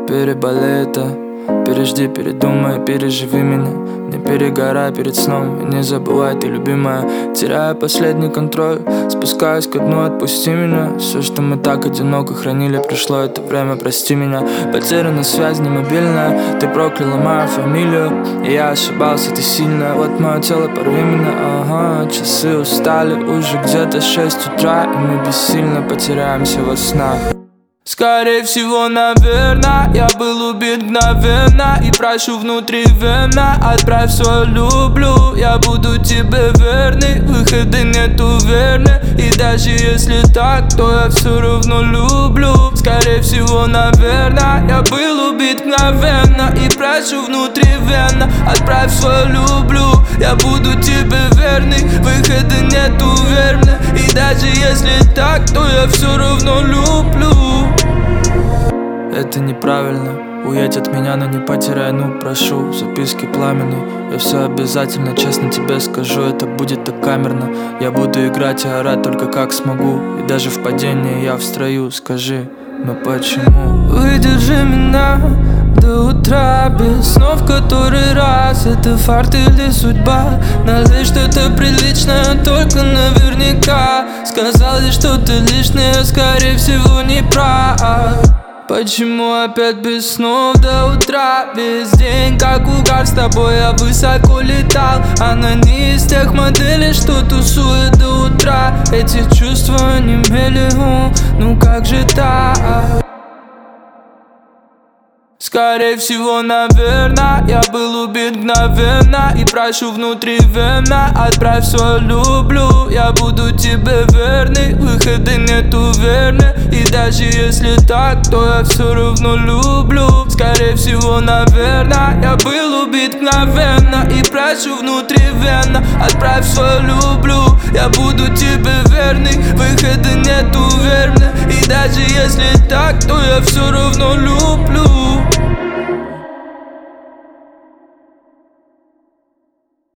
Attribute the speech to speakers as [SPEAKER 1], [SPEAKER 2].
[SPEAKER 1] Переболей это, пережди, передумай, переживи меня. Не перегорай перед сном и не забывай, ты любимая. Теряю последний контроль, спускаюсь ко дну, отпусти меня. Все, что мы так одиноко хранили, пришло это время, прости меня. Потеряна связь, не мобильная, ты прокляла мою фамилию. И я ошибался, ты сильная, вот мое тело, порви меня. Ага, часы устали, уже где-то 6 утра, и мы бессильно потеряемся во снах. Скорее всего, наверное, я был убит мгновенно и прошу внутривенно, отправь свой люблю. Я буду тебе верный, выхода нету верно. И даже если так, то я все равно люблю. Скорее всего, наверное, я был убит мгновенно и прошу внутривенно, отправь свой люблю. Я буду тебе верный, выхода нету верно. И даже если так, то я все равно люблю. Это неправильно, уедь от меня, но не потеряй, ну прошу. Записки пламенные, я все обязательно, честно тебе скажу. Это будет так камерно, я буду играть и орать только как смогу. И даже в падении я в строю, скажи, но почему? Выдержи меня до утра без снов который раз. Это фарт или судьба? Налей что-то приличное, только наверняка. Сказали что-то лишнее, скорее всего не прав. Почему опять без снов до утра? Весь день как угар, с тобой я высоко летал. Она не из тех моделей, что тусует до утра. Эти чувства не мели, ну как же так? Скорее всего, наверное, я был убит мгновенно и прошу внутривенно, отправь свой люблю. Я буду тебе верный, выхода нету верно. И даже если так, то я все равно люблю. Скорее всего, наверное, я был убит мгновенно и прошу внутривенно, отправь свой люблю. Я буду тебе верный, выхода нету верно. И даже если так, то я все равно люблю.